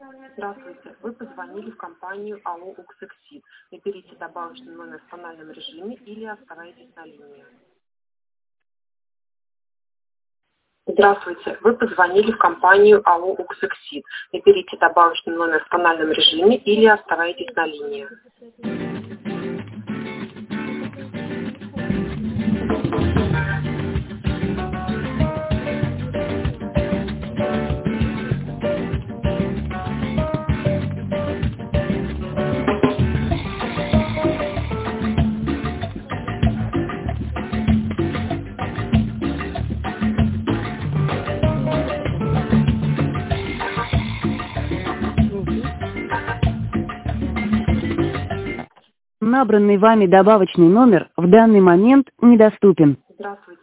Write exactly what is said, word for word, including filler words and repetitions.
Здравствуйте. Вы позвонили в компанию АО «Уксексид». Наберите добавочный номер в тональном режиме или оставайтесь на линии. Здравствуйте. Вы позвонили в компанию АО «Уксексид». Наберите добавочный номер в тональном режиме или оставайтесь на линии. Набранный вами добавочный номер в данный момент недоступен. Здравствуйте.